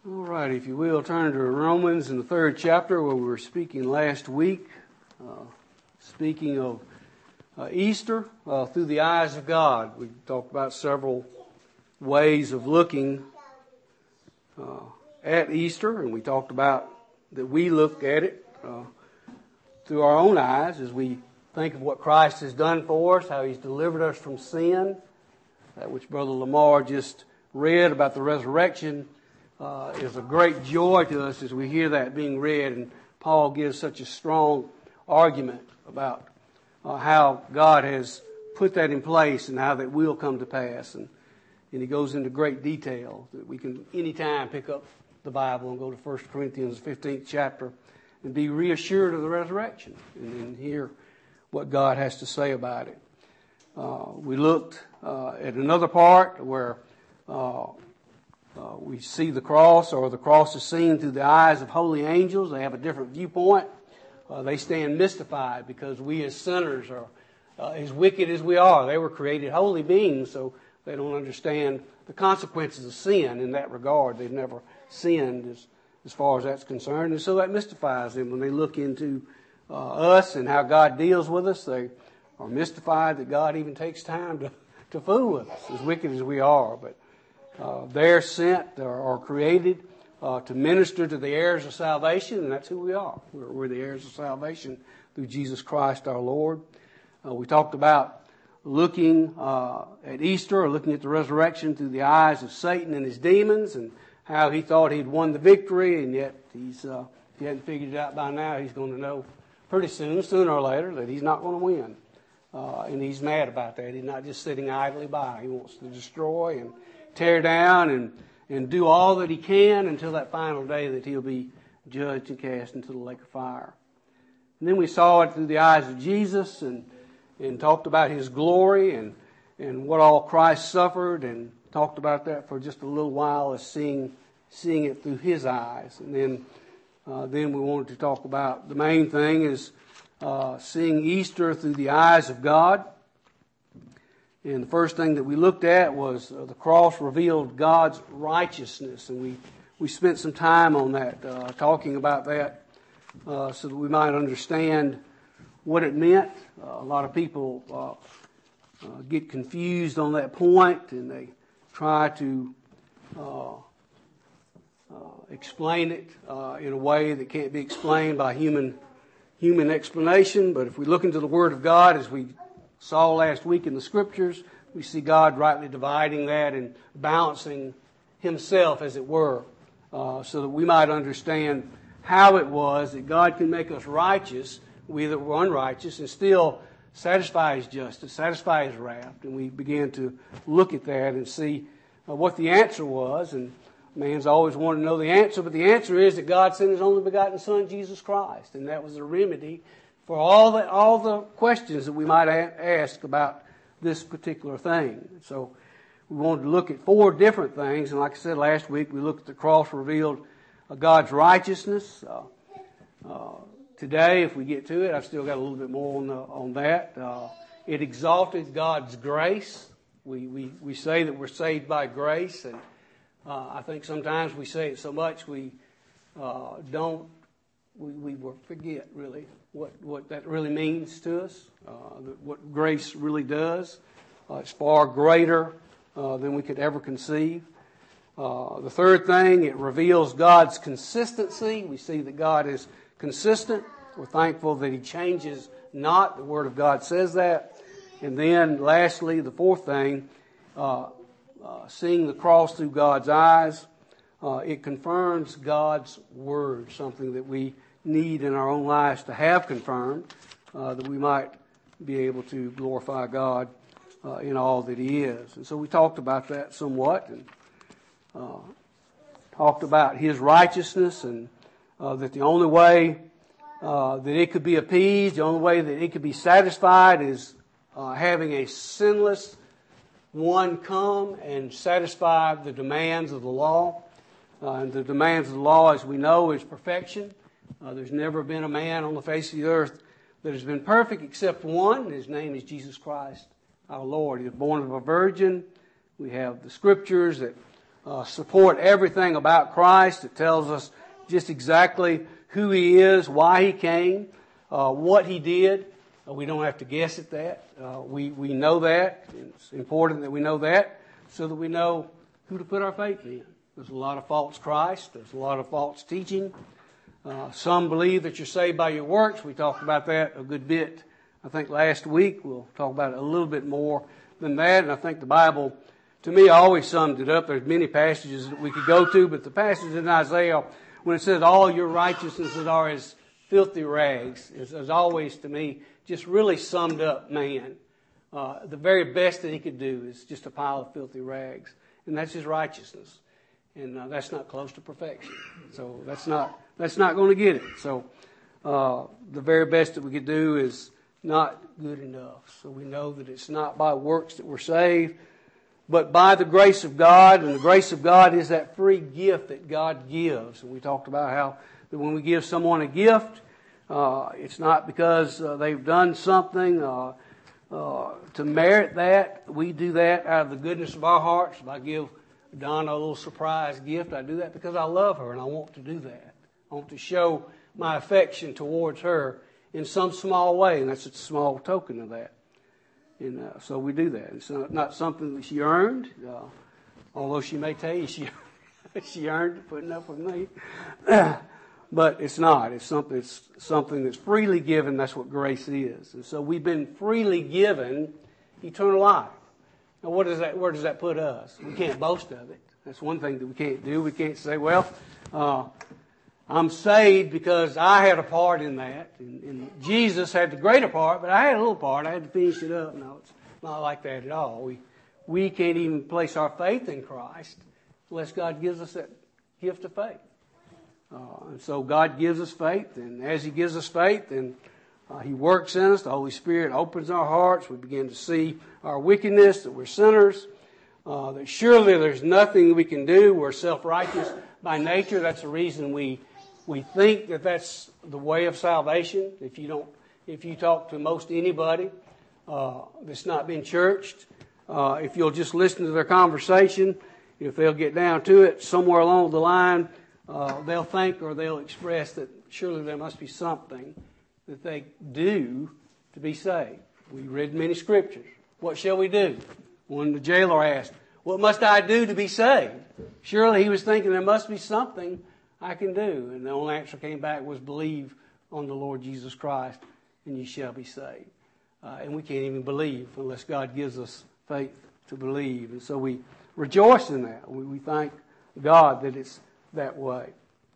All right, if you will, turn to Romans in the 3rd chapter where we were speaking last week, speaking of Easter through the eyes of God. We talked about several ways of looking at Easter, and we talked about that we look at it through our own eyes as we think of what Christ has done for us, how He's delivered us from sin, that which Brother Lamar just read about the resurrection. Is a great joy to us as we hear that being read, and Paul gives such a strong argument about how God has put that in place and how that will come to pass, and he goes into great detail that we can anytime pick up the Bible and go to 1 Corinthians 15th chapter and be reassured of the resurrection and hear what God has to say about it. We looked at another part where we see the cross, or the cross is seen through the eyes of holy angels. They have a different viewpoint. They stand mystified because we as sinners are as wicked as we are. They were created holy beings, so they don't understand the consequences of sin in that regard. They've never sinned as far as that's concerned. And so that mystifies them when they look into us and how God deals with us. They are mystified that God even takes time to fool with us, as wicked as we are. But they're sent or created to minister to the heirs of salvation, and that's who we are. We're the heirs of salvation through Jesus Christ our Lord. We talked about looking at Easter, or looking at the resurrection through the eyes of Satan and his demons, and how he thought he'd won the victory, and yet if he hadn't figured it out by now, he's going to know pretty soon, sooner or later, that he's not going to win. And he's mad about that. He's not just sitting idly by. He wants to destroy and tear down and do all that he can until that final day that he'll be judged and cast into the lake of fire. And then we saw it through the eyes of Jesus and talked about his glory and what all Christ suffered, and talked about that for just a little while as seeing it through his eyes. And then we wanted to talk about the main thing is seeing Easter through the eyes of God. And the first thing that we looked at was the cross revealed God's righteousness. And we spent some time on that, talking about that so that we might understand what it meant. A lot of people get confused on that point, and they try to explain it in a way that can't be explained by human explanation. But if we look into the Word of God, as we saw last week in the Scriptures, we see God rightly dividing that and balancing Himself, as it were, so that we might understand how it was that God can make us righteous, we that were unrighteous, and still satisfy His justice, satisfy His wrath. And we began to look at that and see what the answer was. And man's always wanted to know the answer, but the answer is that God sent His only begotten Son, Jesus Christ, and that was the remedy for all the questions that we might ask about this particular thing. So we wanted to look at 4 different things, and like I said last week, we looked at the cross revealed God's righteousness. Today, if we get to it, I've still got a little bit more on that. It exalted God's grace. We say that we're saved by grace, and I think sometimes we say it so much we forget really what that really means to us, what grace really does. It's far greater than we could ever conceive. The third thing, it reveals God's consistency. We see that God is consistent. We're thankful that He changes not. The Word of God says that. And then lastly, the fourth thing, seeing the cross through God's eyes, it confirms God's Word, something that we need in our own lives to have confirmed, that we might be able to glorify God in all that He is. And so we talked about that somewhat, and talked about His righteousness, and that the only way that it could be appeased, the only way that it could be satisfied is having a sinless one come and satisfy the demands of the law. And the demands of the law, as we know, is perfection. There's never been a man on the face of the earth that has been perfect except one. His name is Jesus Christ, our Lord. He was born of a virgin. We have the Scriptures that support everything about Christ. It tells us just exactly who He is, why He came, what He did. We don't have to guess at that. We know that. It's important that we know that so that we know who to put our faith in. There's a lot of false Christ. There's a lot of false teaching. Some believe that you're saved by your works. We talked about that a good bit, I think, last week. We'll talk about it a little bit more than that. And I think the Bible, to me, always summed it up. There's many passages that we could go to, but the passage in Isaiah, when it says all your righteousnesses are as filthy rags, is always, to me, just really summed up man. The very best that he could do is just a pile of filthy rags. And that's his righteousness. And that's not close to perfection. So that's not going to get it. So the very best that we could do is not good enough. So we know that it's not by works that we're saved, but by the grace of God. And the grace of God is that free gift that God gives. And we talked about how that when we give someone a gift, it's not because they've done something to merit that. We do that out of the goodness of our hearts. If I give Donna a little surprise gift, I do that because I love her and I want to do that. I want to show my affection towards her in some small way, and that's a small token of that. And so we do that. It's not something that she earned, although she may tell you she earned it putting up with me. But it's not. It's something that's freely given. That's what grace is. And so we've been freely given eternal life. Now, where does that put us? We can't boast of it. That's one thing that we can't do. We can't say, well, I'm saved because I had a part in that. And Jesus had the greater part, but I had a little part. I had to finish it up. No, it's not like that at all. We can't even place our faith in Christ unless God gives us that gift of faith. And so God gives us faith, and as He gives us faith, then He works in us. The Holy Spirit opens our hearts. We begin to see our wickedness, that we're sinners, that surely there's nothing we can do. We're self-righteous by nature. That's the reason we think that that's the way of salvation. If you talk to most anybody that's not been churched, if you'll just listen to their conversation, if they'll get down to it, somewhere along the line, they'll think or they'll express that surely there must be something that they do to be saved. We read many scriptures. What shall we do? When the jailer asked, what must I do to be saved? Surely he was thinking there must be something I can do. And the only answer came back was believe on the Lord Jesus Christ and you shall be saved. And we can't even believe unless God gives us faith to believe. And so we rejoice in that. We thank God that it's that way.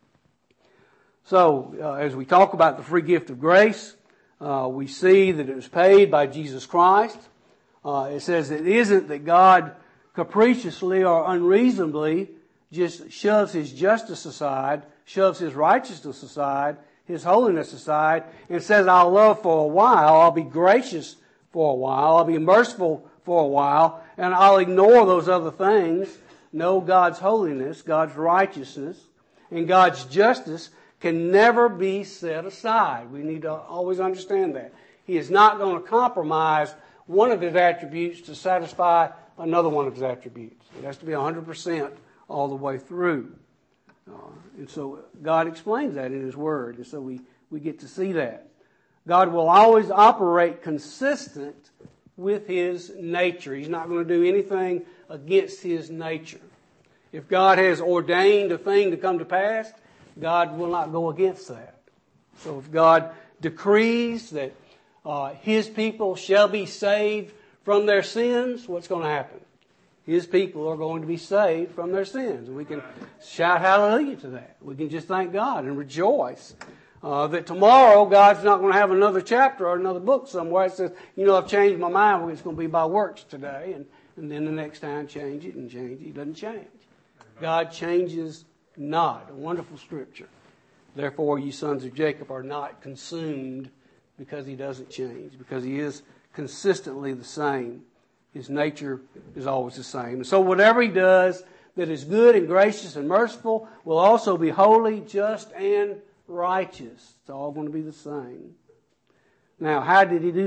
So, as we talk about the free gift of grace, we see that it was paid by Jesus Christ. It says it isn't that God capriciously or unreasonably just shoves His justice aside, shoves His righteousness aside, His holiness aside, and says, I'll love for a while, I'll be gracious for a while, I'll be merciful for a while, and I'll ignore those other things. No, God's holiness, God's righteousness, and God's justice can never be set aside. We need to always understand that. He is not going to compromise one of His attributes to satisfy another one of His attributes. It has to be 100% all the way through. And so God explains that in His Word, and so we get to see that. God will always operate consistent with His nature. He's not going to do anything against His nature. If God has ordained a thing to come to pass, God will not go against that. So if God decrees that His people shall be saved from their sins, what's going to happen? His people are going to be saved from their sins. And we can shout hallelujah to that. We can just thank God and rejoice that tomorrow God's not going to have another chapter or another book somewhere that says, I've changed my mind. It's going to be by works today. And then the next time change it and change it. He doesn't change. God changes not. A wonderful scripture. Therefore, you sons of Jacob are not consumed because He doesn't change, because He is consistently the same. His nature is always the same. And so whatever He does that is good and gracious and merciful will also be holy, just, and righteous. It's all going to be the same. Now, how did He do that?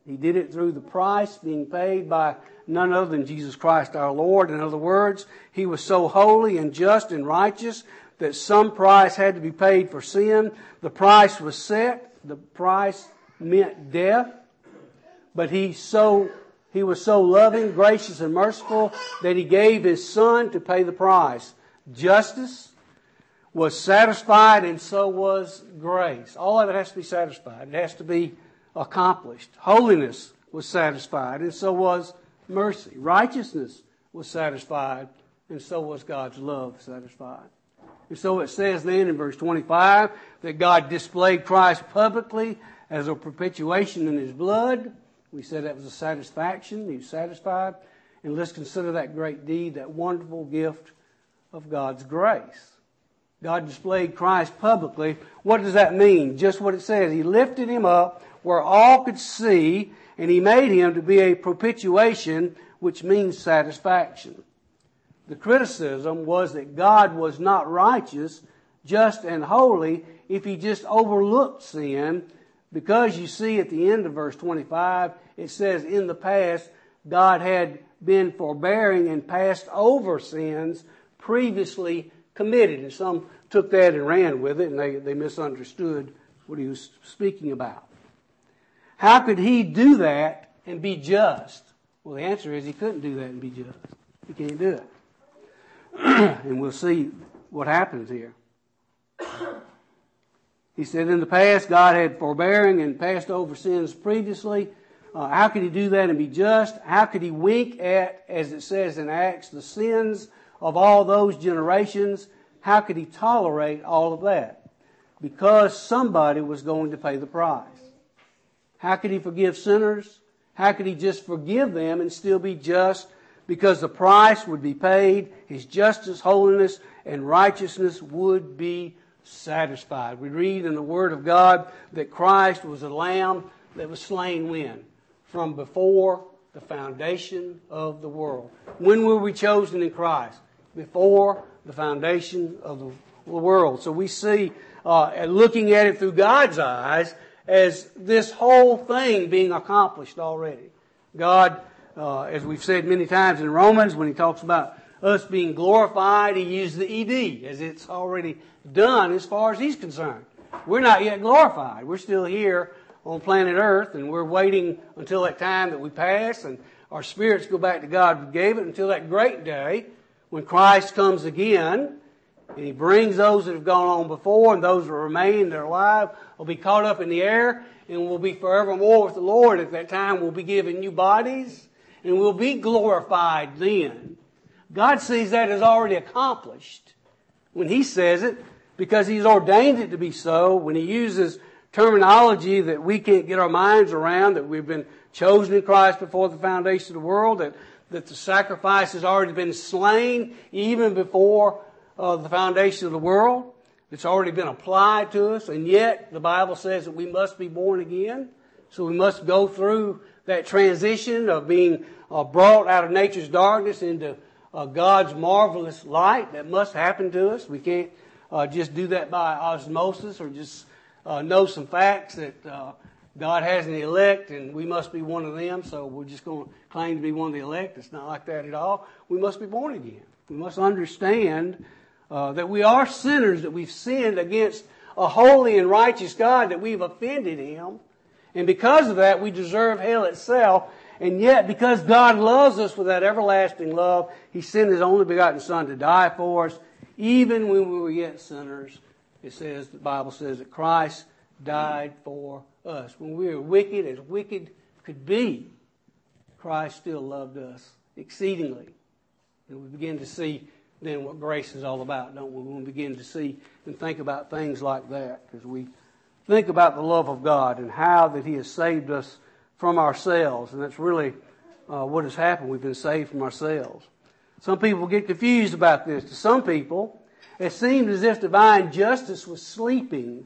He did it through the price being paid by none other than Jesus Christ our Lord. In other words, He was so holy and just and righteous that some price had to be paid for sin. The price was set. The price meant death. But He was so loving, gracious, and merciful that He gave His Son to pay the price. Justice was satisfied, and so was grace. All of it has to be satisfied. It has to be accomplished. Holiness was satisfied, and so was mercy. Righteousness was satisfied, and so was God's love satisfied. And so it says then in verse 25 that God displayed Christ publicly as a propitiation in His blood. We said that was a satisfaction. He was satisfied. And let's consider that great deed, that wonderful gift of God's grace. God displayed Christ publicly. What does that mean? Just what it says. He lifted Him up where all could see, and He made Him to be a propitiation, which means satisfaction. The criticism was that God was not righteous, just, and holy if He just overlooked sin, because you see at the end of verse 25, it says in the past, God had been forbearing and passed over sins previously committed. And some took that and ran with it, and they misunderstood what He was speaking about. How could He do that and be just? Well, the answer is He couldn't do that and be just. He can't do it. And we'll see what happens here. He said in the past God had forbearing and passed over sins previously. How could He do that and be just? How could He wink at, as it says in Acts, the sins of all those generations? How could He tolerate all of that? Because somebody was going to pay the price. How could He forgive sinners? How could He just forgive them and still be just? Because the price would be paid, His justice, holiness, and righteousness would be satisfied. We read in the Word of God that Christ was a lamb that was slain when? From before the foundation of the world. When were we chosen in Christ? Before the foundation of the world. So we see, looking at it through God's eyes, as this whole thing being accomplished already. God, as we've said many times in Romans, when He talks about us being glorified, He used the ED, as it's already done as far as He's concerned. We're not yet glorified. We're still here on planet Earth, and we're waiting until that time that we pass and our spirits go back to God who gave it, until that great day when Christ comes again and He brings those that have gone on before, and those that remain, that are alive, will be caught up in the air and will be forevermore with the Lord. At that time we'll be given new bodies and we'll be glorified then. God sees that as already accomplished when He says it, because He's ordained it to be so. When He uses terminology that we can't get our minds around, that we've been chosen in Christ before the foundation of the world, that the sacrifice has already been slain even before the foundation of the world. It's already been applied to us, and yet the Bible says that we must be born again. So we must go through that transition of being brought out of nature's darkness into God's marvelous light. That must happen to us. We can't just do that by osmosis, or just know some facts that God has an elect and we must be one of them, so we're just going to claim to be one of the elect. It's not like that at all. We must be born again. We must understand that we are sinners, that we've sinned against a holy and righteous God, that we've offended Him. And because of that, we deserve hell itself. And yet, because God loves us with that everlasting love, He sent His only begotten Son to die for us, even when we were yet sinners. It says, the Bible says that Christ died for us. When we were wicked, as wicked could be, Christ still loved us exceedingly. And we begin to see then what grace is all about, don't we? When we begin to see and think about things like that, because we think about the love of God and how that He has saved us from ourselves. And that's really what has happened. We've been saved from ourselves. Some people get confused about this. To some people, it seemed as if divine justice was sleeping,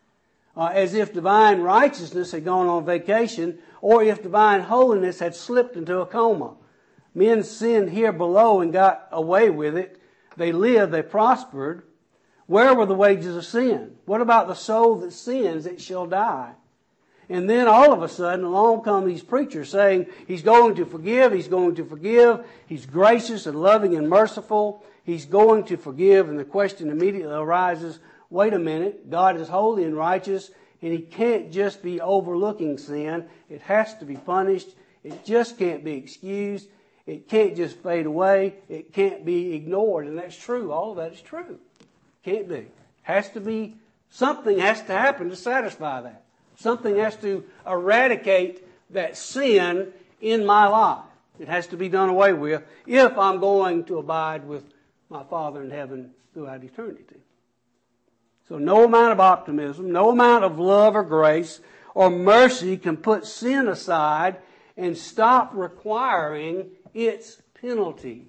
as if divine righteousness had gone on vacation, or if divine holiness had slipped into a coma. Men sinned here below and got away with it. They lived, they prospered. Where were the wages of sin? What about the soul that sins, it shall die? And then all of a sudden along come these preachers saying He's going to forgive, He's going to forgive, He's gracious and loving and merciful, He's going to forgive. And the question immediately arises, wait a minute, God is holy and righteous, and He can't just be overlooking sin. It has to be punished. It just can't be excused. It can't just fade away. It can't be ignored. And that's true. All of that is true. Can't be. Has to be, something has to happen to satisfy that. Something has to eradicate that sin in my life. It has to be done away with if I'm going to abide with my Father in heaven throughout eternity. So no amount of optimism, no amount of love or grace or mercy can put sin aside and stop requiring its penalty.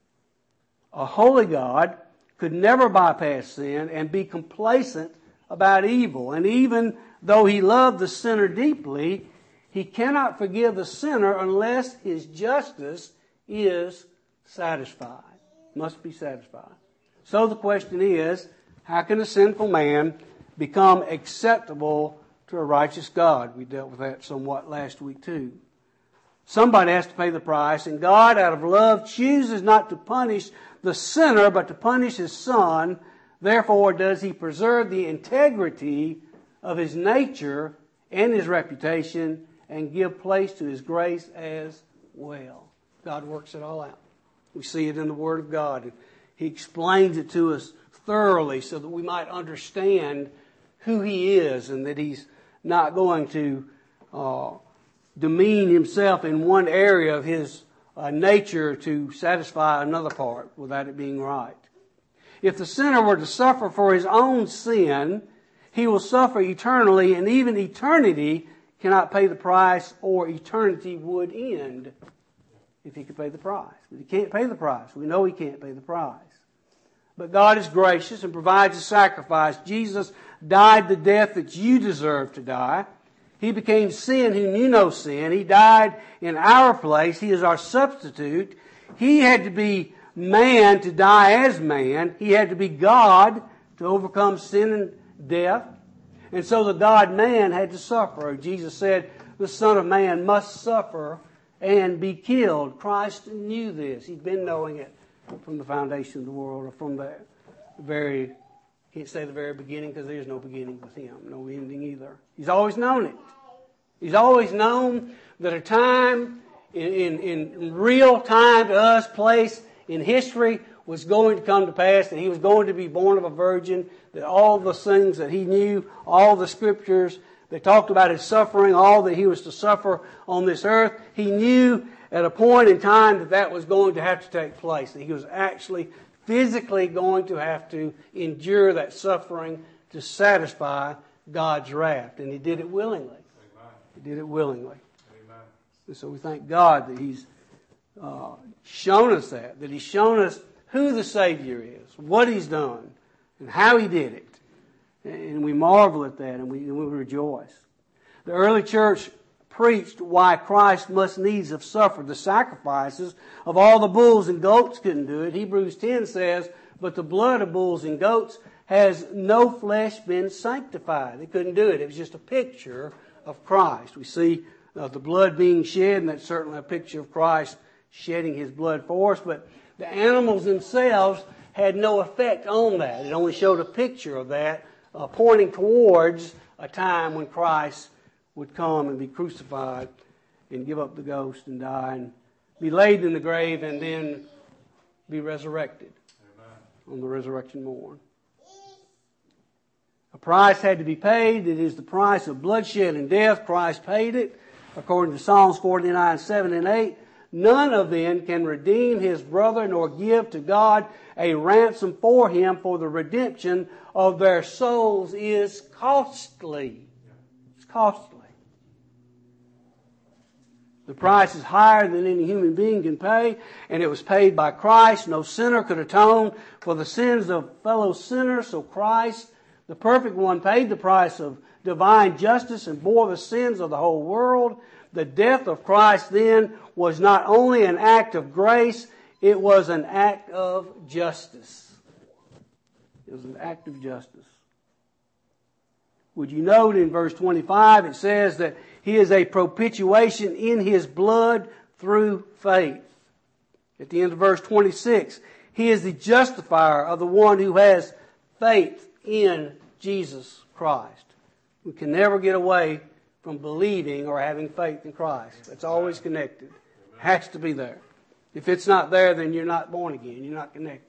A holy God could never bypass sin and be complacent about evil. And even though He loved the sinner deeply, He cannot forgive the sinner unless His justice is satisfied. Must be satisfied. So the question is, how can a sinful man become acceptable to a righteous God? We dealt with that somewhat last week too. Somebody has to pay the price, and God, out of love, chooses not to punish the sinner, but to punish His Son. Therefore does He preserve the integrity of His nature and His reputation and give place to His grace as well. God works it all out. We see it in the Word of God. He explains it to us thoroughly so that we might understand who He is and that He's not going to demean Himself in one area of His nature to satisfy another part without it being right. If the sinner were to suffer for his own sin, he will suffer eternally, and even eternity cannot pay the price, or eternity would end if he could pay the price. But he can't pay the price. We know he can't pay the price. But God is gracious and provides a sacrifice. Jesus died the death that you deserve to die. He became sin who knew no sin. He died in our place. He is our substitute. He had to be man to die as man. He had to be God to overcome sin and death. And so the God-man had to suffer. Jesus said the Son of Man must suffer and be killed. Christ knew this. He'd been knowing it from the foundation of the world, or from the very, can't say the very beginning because there's no beginning with Him, no ending either. He's always known it. He's always known that a time, in real time to us, place in history was going to come to pass, that He was going to be born of a virgin, that all the things that He knew, all the scriptures that talked about His suffering, all that He was to suffer on this earth, He knew at a point in time that that was going to have to take place, that He was actually physically going to have to endure that suffering to satisfy God's wrath. And He did it willingly. Amen. He did it willingly. Amen. And so we thank God that He's shown us that He's shown us who the Savior is, what He's done, and how He did it. And we marvel at that, and we rejoice. The early church preached why Christ must needs have suffered the sacrifices of all the bulls and goats couldn't do it. Hebrews 10 says, but the blood of bulls and goats has no flesh been sanctified. They couldn't do it. It was just a picture of Christ. We see the blood being shed, and that's certainly a picture of Christ shedding His blood for us, but the animals themselves had no effect on that. It only showed a picture of that, pointing towards a time when Christ would come and be crucified and give up the ghost and die and be laid in the grave and then be resurrected. Amen. On the resurrection morn. A price had to be paid. It is the price of bloodshed and death. Christ paid it. According to Psalms 49, 7 and 8, none of them can redeem his brother nor give to God a ransom for him, for the redemption of their souls is costly. It's costly. The price is higher than any human being can pay, and it was paid by Christ. No sinner could atone for the sins of fellow sinners, so Christ, the perfect one, paid the price of divine justice and bore the sins of the whole world. The death of Christ then was not only an act of grace, it was an act of justice. It was an act of justice. Would you note in verse 25 it says that He is a propitiation in His blood through faith. At the end of verse 26, He is the justifier of the one who has faith in Jesus Christ. We can never get away from believing or having faith in Christ. It's always connected. It has to be there. If it's not there, then you're not born again. You're not connected.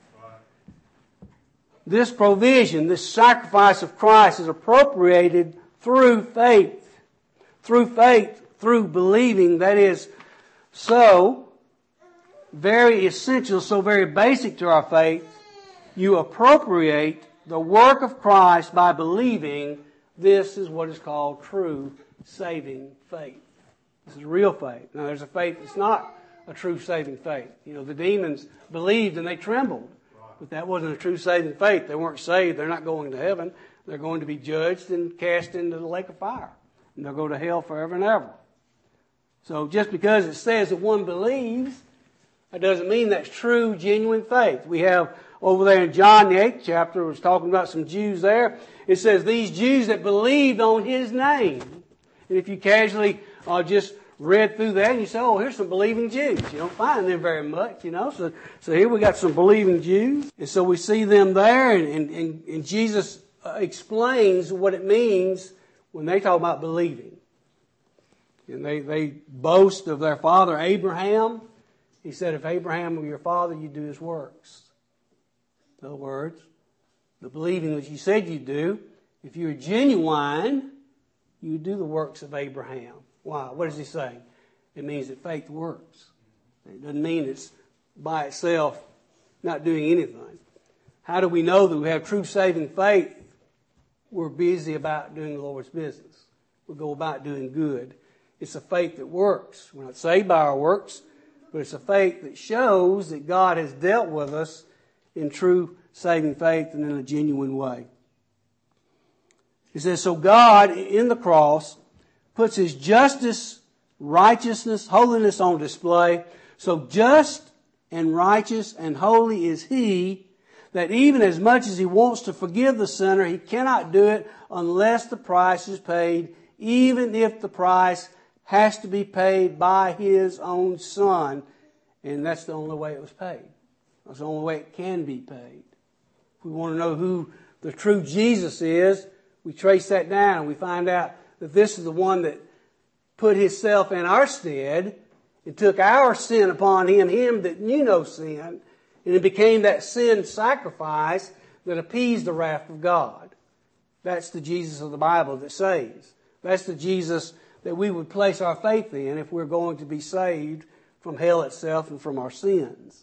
This provision, this sacrifice of Christ is appropriated through faith. Through faith, through believing. That is so very essential, so very basic to our faith. You appropriate the work of Christ by believing. This is what is called true saving faith. This is real faith. Now there's a faith that's not a true saving faith. You know, the demons believed and they trembled. But that wasn't a true saving faith. They weren't saved. They're not going to heaven. They're going to be judged and cast into the lake of fire. And they'll go to hell forever and ever. So just because it says that one believes, that doesn't mean that's true, genuine faith. We have over there in John the 8th chapter, it was talking about some Jews there. It says, these Jews that believed on His name. And if you casually just read through that and you say, oh, here's some believing Jews. You don't find them very much, you know. So here we got some believing Jews. And so we see them there and Jesus explains what it means when they talk about believing. And they boast of their father Abraham. He said, if Abraham were your father, you'd do his works. In other words, the believing that you said you'd do, if you were genuine, you would do the works of Abraham. Why? What does he say? It means that faith works. It doesn't mean it's by itself not doing anything. How do we know that we have true saving faith? We're busy about doing the Lord's business. We go about doing good. It's a faith that works. We're not saved by our works, but it's a faith that shows that God has dealt with us in true saving faith and in a genuine way. It says, so God in the cross puts His justice, righteousness, holiness on display. So just and righteous and holy is He, that even as much as He wants to forgive the sinner, He cannot do it unless the price is paid, even if the price has to be paid by His own Son. And that's the only way it was paid. That's the only way it can be paid. If we want to know who the true Jesus is, we trace that down and we find out that this is the one that put Himself in our stead and took our sin upon Him that knew no sin, and it became that sin sacrifice that appeased the wrath of God. That's the Jesus of the Bible that saves. That's the Jesus that we would place our faith in if we're going to be saved from hell itself and from our sins.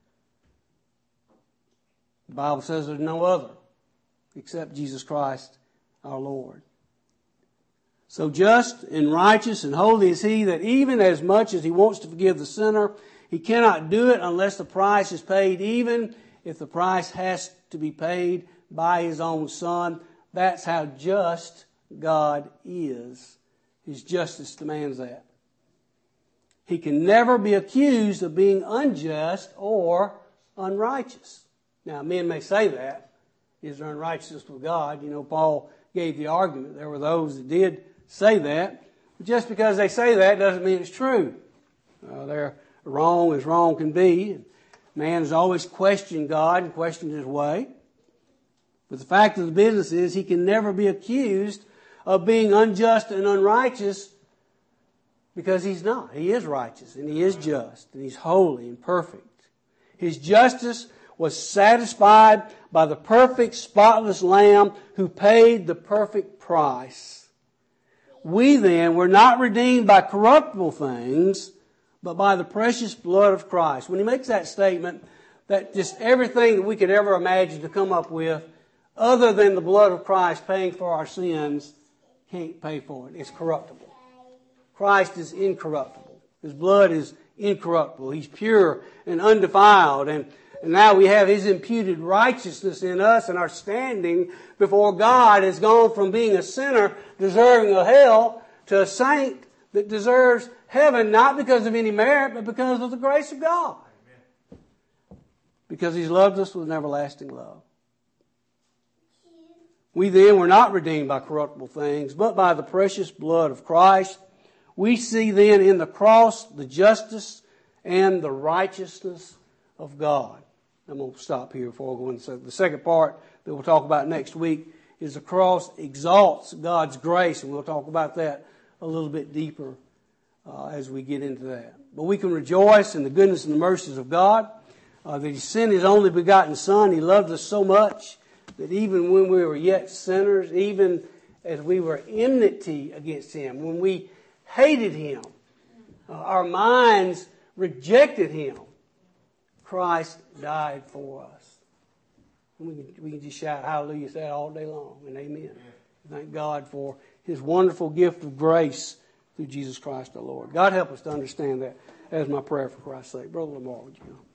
The Bible says there's no other except Jesus Christ our Lord. So just and righteous and holy is He, that even as much as He wants to forgive the sinner, He cannot do it unless the price is paid, even if the price has to be paid by His own Son. That's how just God is. His justice demands that. He can never be accused of being unjust or unrighteous. Now, men may say that. Is there unrighteousness with God? You know, Paul gave the argument. There were those that did say that. But just because they say that doesn't mean it's true. They're wrong as wrong can be. Man has always questioned God and questioned His way. But the fact of the business is He can never be accused of being unjust and unrighteous, because He's not. He is righteous and He is just and He's holy and perfect. His justice was satisfied by the perfect, spotless Lamb who paid the perfect price. We then were not redeemed by corruptible things, but by the precious blood of Christ. When he makes that statement, that just everything that we could ever imagine to come up with, other than the blood of Christ paying for our sins, can't pay for it. It's corruptible. Christ is incorruptible. His blood is incorruptible. He's pure and undefiled. And now we have His imputed righteousness in us, and our standing before God has gone from being a sinner deserving of hell to a saint that deserves heaven, not because of any merit, but because of the grace of God. Because He's loved us with an everlasting love. We then were not redeemed by corruptible things, but by the precious blood of Christ. We see then in the cross the justice and the righteousness of God. I'm going to stop here before I go into the second part that we'll talk about next week. Is the cross exalts God's grace, and we'll talk about that a little bit deeper as we get into that. But we can rejoice in the goodness and the mercies of God, that He sent His only begotten Son. He loved us so much that even when we were yet sinners, even as we were enmity against Him, when we hated Him, our minds rejected Him, Christ died for us. We can just shout hallelujah to that all day long, and amen. Thank God for His wonderful gift of grace through Jesus Christ our Lord. God help us to understand that. That is my prayer for Christ's sake. Brother Lamar, would you come?